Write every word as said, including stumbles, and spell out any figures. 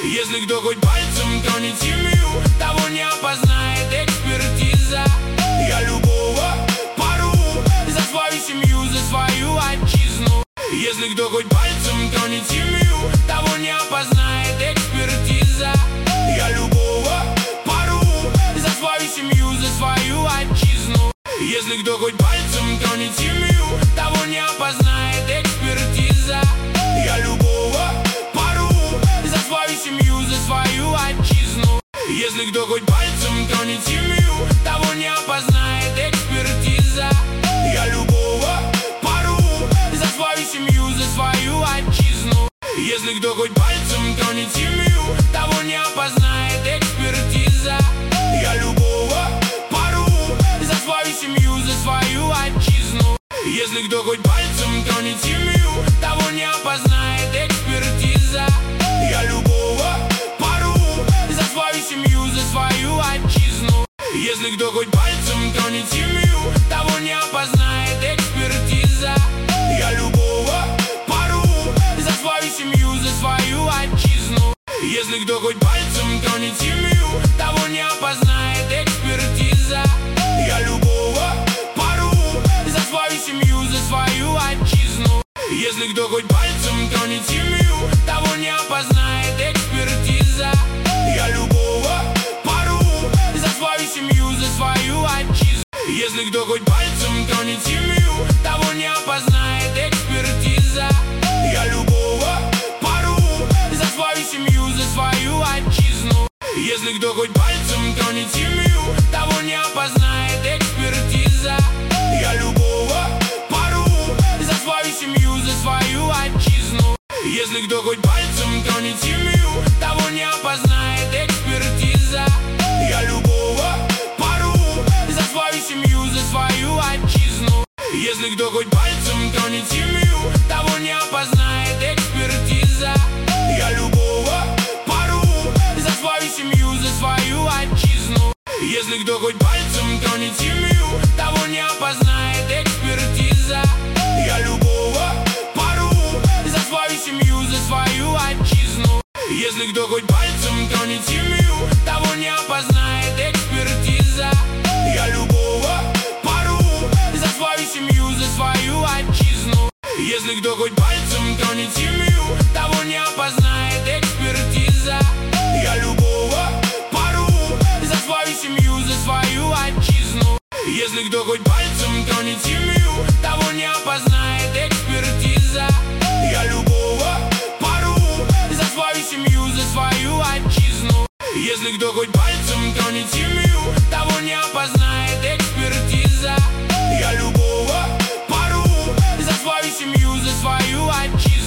Если кто хоть пальцем тронет семью, того не опознает экспертиза. Я любого порву за свою семью, за свою отчизну. Если кто хоть пальцем тронет семью, того не опознает экспертиза. Я любого порву за свою семью, за свою отчизну. Если кто хоть пальцем тронет семью, того не опознает экспертиза. Я любого порву за свою семью, за свою отчизну. Если кто хоть пальцем тронет семью, того не опознает экспертиза. Я любого порву за свою семью, за свою отчизну. Если кто хоть пальцем тронет семью, того не опознает экспертиза. Я любого порву за свою семью, за свою отчизну. Если кто хоть пальцем тронет семью, того не опознает экспертиза. Я любого порву за свою семью, за свою отчизну. Если кто хоть пальцем тронет семью, того не опознает экспертиза. Я любого порву за свою семью, за свою отчизну. Если кто хоть пальцем тронет семью, того не опознает экспертиза. Я любого порву за свою семью, за свою отчизну. Если кто хоть пальцем тронет семью, того не опознает экспертиза. Я любого порву за свою семью, за свою отчизну. Если кто хоть пальцем тронет семью, того не опознает экспертиза. Я любого порву за свою семью, за свою отчизну. Если кто хоть пальцем тронет семью, того не опознает экспертиза. Я любого порву за свою семью, за свою отчизну. Если кто хоть пальцем тронет семью, того не опознает экспертиза. Я любого порву за свою семью, за свою отчизну. Если кто хоть пальцем тронет семью, того не опознает экспертиза. Я любого порву за свою семью, за свою отчизну. Если кто хоть пальцем тронет семью, того не опознает экспертиза. Я любого порву за свою семью, за свою отчизну. Если кто хоть пальцем тронет семью, того не опознает экспертиза. Я любого порву за свою семью, за свою отчизну. Если кто хоть пальцем тронет семью, того не опознает экспертиза. Я любого порву за свою семью, за свою отчизну. Если кто хоть пальцем тронет семью, того не опознает экспертиза. Я любого порву за свою семью, за свою отчизну. Если кто хоть пальцем тронет семью, того не опознает